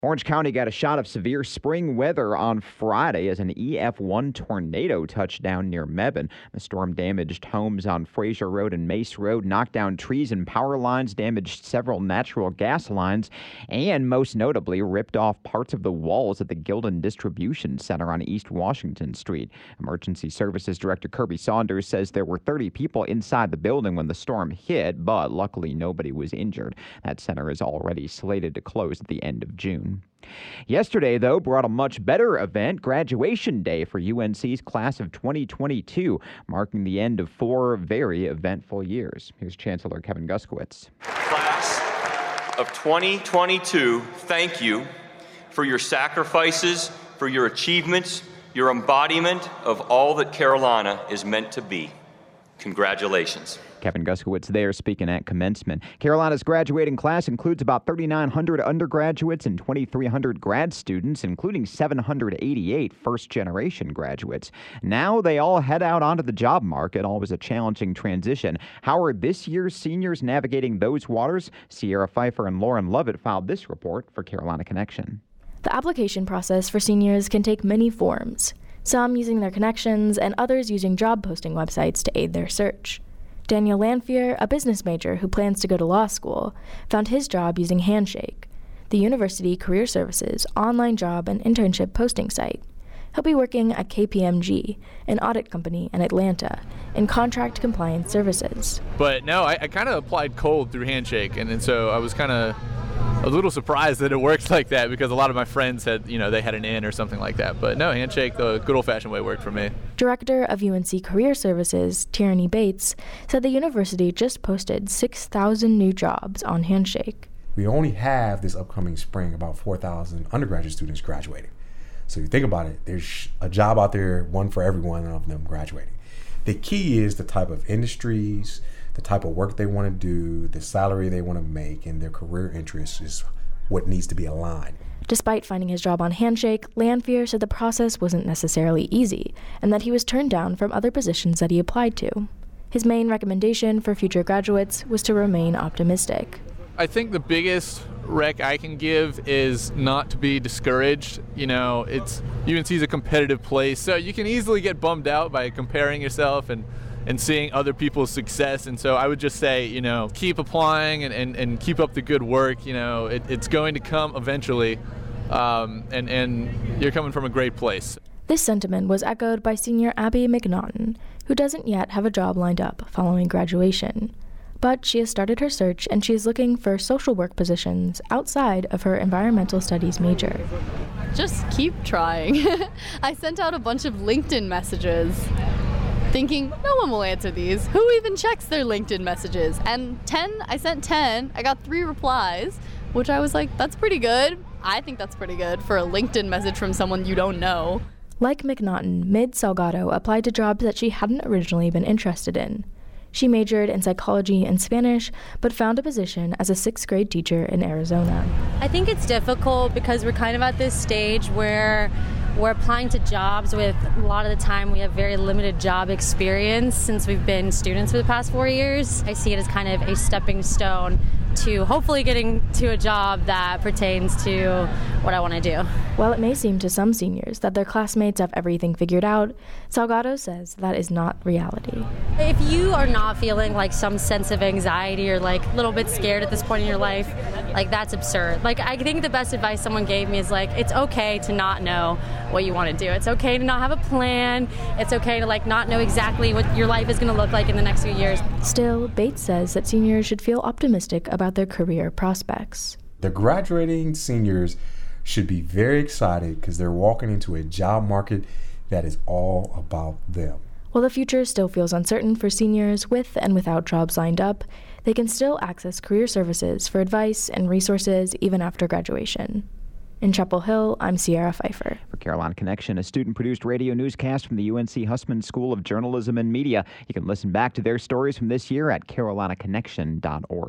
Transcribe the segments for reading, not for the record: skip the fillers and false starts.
Orange County got a shot of severe spring weather on Friday as an EF1 tornado touched down near Mebane. The storm damaged homes on Fraser Road and Mace Road, knocked down trees and power lines, damaged several natural gas lines, and most notably ripped off parts of the walls at the Gildan Distribution Center on East Washington Street. Emergency Services Director Kirby Saunders says there were 30 people inside the building when the storm hit, but luckily nobody was injured. That center is already slated to close at the end of June. Yesterday, though, brought a much better event, graduation day for UNC's class of 2022, marking the end of 4 very eventful years. Here's Chancellor Kevin Guskiewicz. Class of 2022, thank you for your sacrifices, for your achievements, your embodiment of all that Carolina is meant to be. Congratulations. Kevin Guskiewicz there speaking at commencement. Carolina's graduating class includes about 3,900 undergraduates and 2,300 grad students, including 788 first-generation graduates. Now they all head out onto the job market. Always a challenging transition. How are this year's seniors navigating those waters? Sierra Pfeiffer and Lauren Lovett filed this report for Carolina Connection. The application process for seniors can take many forms, some using their connections and others using job posting websites to aid their search. Daniel Lanphier, a business major who plans to go to law school, found his job using Handshake, the University Career Services online job and internship posting site. He'll be working at KPMG, an audit company in Atlanta, in contract compliance services. But no, I kind of applied cold through Handshake, and so I was a little surprised that it works like that because a lot of my friends had, they had an in or something like that. But no, Handshake, the good old-fashioned way, worked for me. Director of UNC Career Services, Tierney Bates, said the university just posted 6,000 new jobs on Handshake. We only have this upcoming spring about 4,000 undergraduate students graduating. So you think about it, there's a job out there, one for every one of them graduating. The key is the type of industries, the type of work they want to do, the salary they want to make, and their career interests is what needs to be aligned. Despite finding his job on Handshake, Lanphier said the process wasn't necessarily easy and that he was turned down from other positions that he applied to. His main recommendation for future graduates was to remain optimistic. I think the biggest rec I can give is not to be discouraged. UNC is a competitive place, so you can easily get bummed out by comparing yourself and seeing other people's success. And so I would just say, keep applying and keep up the good work. It's going to come eventually, and you're coming from a great place. This sentiment was echoed by senior Abby McNaughton, who doesn't yet have a job lined up following graduation. But she has started her search, and she is looking for social work positions outside of her environmental studies major. Just keep trying. I sent out a bunch of LinkedIn messages, thinking no one will answer these. Who even checks their LinkedIn messages? And I sent 10. I got 3 replies, which I was like, that's pretty good. I think that's pretty good for a LinkedIn message from someone you don't know. Like McNaughton, Mid Salgado applied to jobs that she hadn't originally been interested in. She majored in psychology and Spanish, but found a position as a 6th grade teacher in Arizona. I think it's difficult because we're kind of at this stage where we're applying to jobs with, a lot of the time, we have very limited job experience since we've been students for the past 4 years. I see it as kind of a stepping stone to hopefully getting to a job that pertains to what I want to do. While it may seem to some seniors that their classmates have everything figured out, Salgado says that is not reality. If you are not feeling like some sense of anxiety or like a little bit scared at this point in your life, like that's absurd. Like I think the best advice someone gave me is like, it's okay to not know what you want to do. It's okay to not have a plan. It's okay to like not know exactly what your life is going to look like in the next few years. Still, Bates says that seniors should feel optimistic about their career prospects. The graduating seniors should be very excited because they're walking into a job market that is all about them. While the future still feels uncertain for seniors with and without jobs lined up, they can still access career services for advice and resources even after graduation. In Chapel Hill, I'm Sierra Pfeiffer. For Carolina Connection, a student-produced radio newscast from the UNC Hussman School of Journalism and Media. You can listen back to their stories from this year at carolinaconnection.org.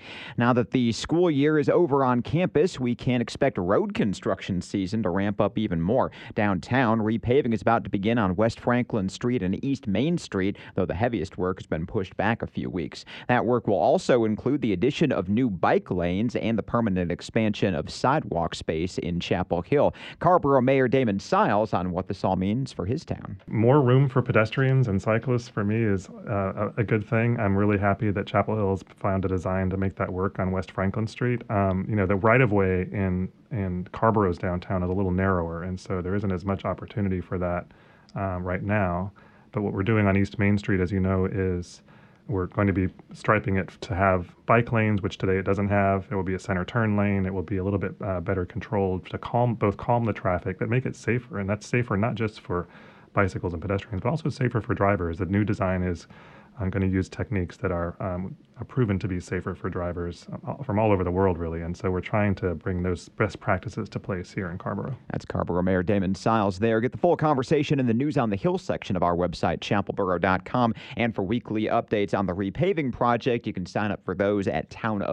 Now that the school year is over on campus, we can expect road construction season to ramp up even more. Downtown, repaving is about to begin on West Franklin Street and East Main Street, though the heaviest work has been pushed back a few weeks. That work will also include the addition of new bike lanes and the permanent expansion of sidewalk space in Chapel Hill. Carrboro Mayor Damon Siles on what this all means for his town. More room for pedestrians and cyclists for me is a good thing. I'm really happy that Chapel Hill has found a design to make that work on West Franklin Street. The right-of-way in Carrboro's downtown is a little narrower, and so there isn't as much opportunity for that right now. But what we're doing on East Main Street, as you know, is we're going to be striping it to have bike lanes, which today it doesn't have. It will be a center turn lane. It will be a little bit better controlled to calm the traffic, but make it safer. And that's safer not just for bicycles and pedestrians, but also safer for drivers. The new design is going to use techniques that are proven to be safer for drivers from all over the world, really. And so we're trying to bring those best practices to place here in Carrboro. That's Carrboro Mayor Damon Siles there. Get the full conversation in the News on the Hill section of our website, chapelboro.com. And for weekly updates on the repaving project, you can sign up for those at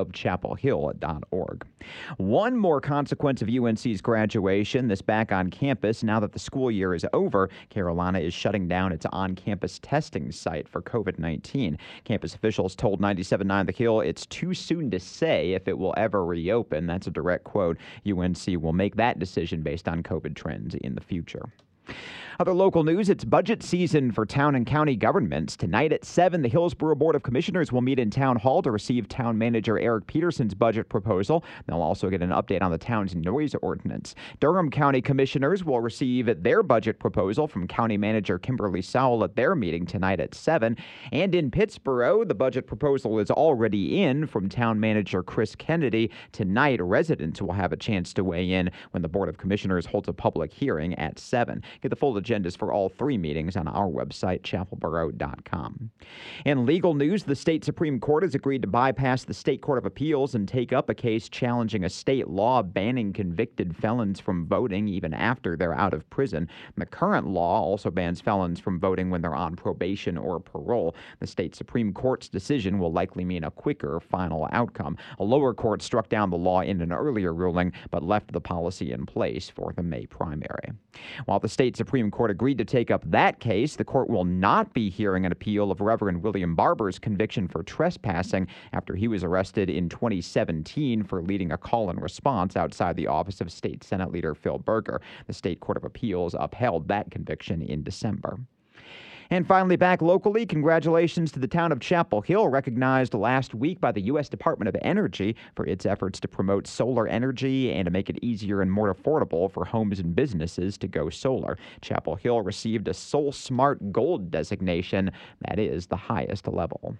townofchapelhill.org. One more consequence of UNC's graduation, this back on campus. Now that the school year is over, Carolina is shutting down its on-campus testing site for COVID-19. Campus officials told 97.9 The Hill it's too soon to say if it will ever reopen. That's a direct quote. UNC will make that decision based on COVID trends in the future. Other local news, it's budget season for town and county governments. Tonight at 7, the Hillsborough Board of Commissioners will meet in Town Hall to receive Town Manager Eric Peterson's budget proposal. They'll also get an update on the town's noise ordinance. Durham County Commissioners will receive their budget proposal from County Manager Kimberly Sowell at their meeting tonight at 7. And in Pittsboro, the budget proposal is already in from Town Manager Chris Kennedy. Tonight, residents will have a chance to weigh in when the Board of Commissioners holds a public hearing at 7. Get the full agendas for all 3 meetings on our website, chapelboro.com. In legal news, the state Supreme Court has agreed to bypass the State Court of Appeals and take up a case challenging a state law banning convicted felons from voting even after they're out of prison. The current law also bans felons from voting when they're on probation or parole. The state Supreme Court's decision will likely mean a quicker final outcome. A lower court struck down the law in an earlier ruling, but left the policy in place for the May primary. While the state Supreme Court agreed to take up that case, the court will not be hearing an appeal of Reverend William Barber's conviction for trespassing after he was arrested in 2017 for leading a call and response outside the office of State Senate Leader Phil Berger. The State Court of Appeals upheld that conviction in December. And finally, back locally, congratulations to the town of Chapel Hill, recognized last week by the U.S. Department of Energy for its efforts to promote solar energy and to make it easier and more affordable for homes and businesses to go solar. Chapel Hill received a Sol Smart Gold designation. That is the highest level.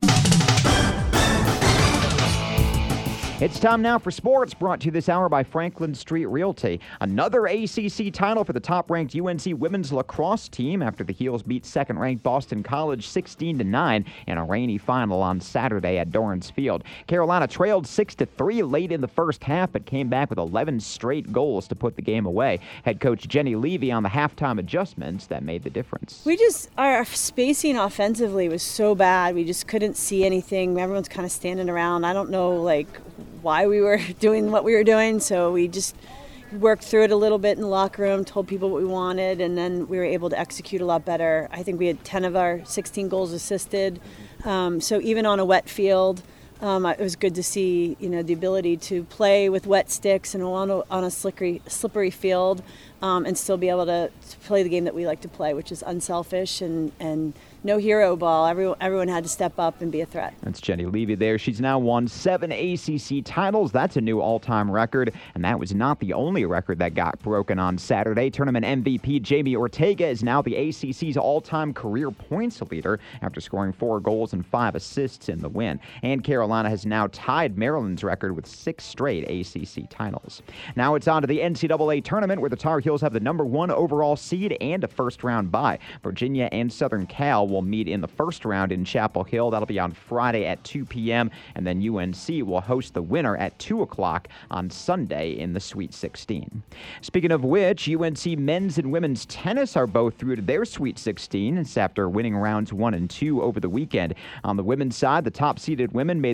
It's time now for sports, brought to you this hour by Franklin Street Realty. Another ACC title for the top-ranked UNC women's lacrosse team after the Heels beat second-ranked Boston College 16-9 in a rainy final on Saturday at Dorrance Field. Carolina trailed 6-3 late in the first half, but came back with 11 straight goals to put the game away. Head coach Jenny Levy on the halftime adjustments that made the difference. Our spacing offensively was so bad. We just couldn't see anything. Everyone's kind of standing around. I don't know, why we were doing what we were doing, so we just worked through it a little bit in the locker room, told people what we wanted, and then we were able to execute a lot better. I think we had 10 of our 16 goals assisted, so even on a wet field, it was good to see, the ability to play with wet sticks and on a slippery field, and still be able to play the game that we like to play, which is unselfish and no hero ball. Everyone had to step up and be a threat. That's Jenny Levy there. She's now won 7 ACC titles. That's a new all-time record, and that was not the only record that got broken on Saturday. Tournament MVP Jamie Ortega is now the ACC's all-time career points leader after scoring 4 goals and 5 assists in the win. And Carolina has now tied Maryland's record with 6 straight ACC titles. Now it's on to the NCAA tournament, where the Tar Heels have the number 1 overall seed and a first-round bye. Virginia and Southern Cal will meet in the first round in Chapel Hill. That'll be on Friday at 2 p.m., and then UNC will host the winner at 2 o'clock on Sunday in the Sweet 16. Speaking of which, UNC men's and women's tennis are both through to their Sweet 16 after winning rounds 1 and 2 over the weekend. On the women's side, the top-seeded women made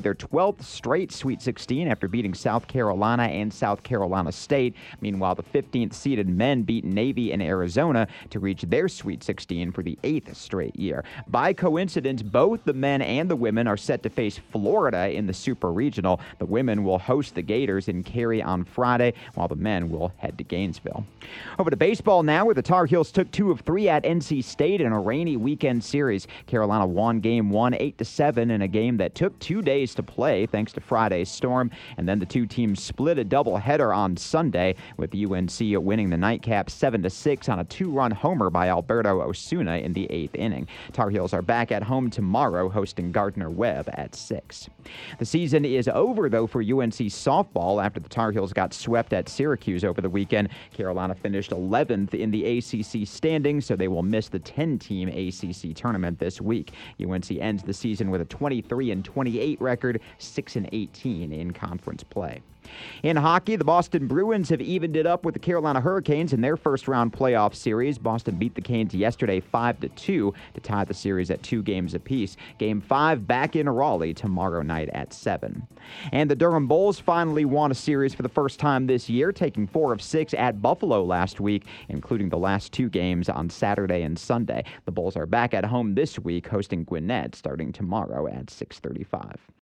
their 12th straight Sweet 16 after beating South Carolina and South Carolina State. Meanwhile, the 15th seeded men beat Navy and Arizona to reach their Sweet 16 for the 8th straight year. By coincidence, both the men and the women are set to face Florida in the Super Regional. The women will host the Gators in Cary on Friday, while the men will head to Gainesville. Over to baseball now, where the Tar Heels took 2 of 3 at NC State in a rainy weekend series. Carolina won Game 1 8-7 in a game that took 2 days to play thanks to Friday's storm, and then the two teams split a doubleheader on Sunday, with UNC winning the nightcap 7-6 on a 2-run homer by Alberto Osuna in the 8th inning. Tar Heels are back at home tomorrow, hosting Gardner-Webb at 6. The season is over, though, for UNC softball after the Tar Heels got swept at Syracuse over the weekend. Carolina finished 11th in the ACC standings, so they will miss the 10-team ACC tournament this week. UNC ends the season with a 23-28 record, 6-18 in conference play. In hockey, the Boston Bruins have evened it up with the Carolina Hurricanes in their first-round playoff series. Boston beat the Canes yesterday 5-2 to tie the series at 2 games apiece. Game 5 back in Raleigh tomorrow night at 7. And the Durham Bulls finally won a series for the first time this year, taking 4 of 6 at Buffalo last week, including the last 2 games on Saturday and Sunday. The Bulls are back at home this week, hosting Gwinnett starting tomorrow at 6:35.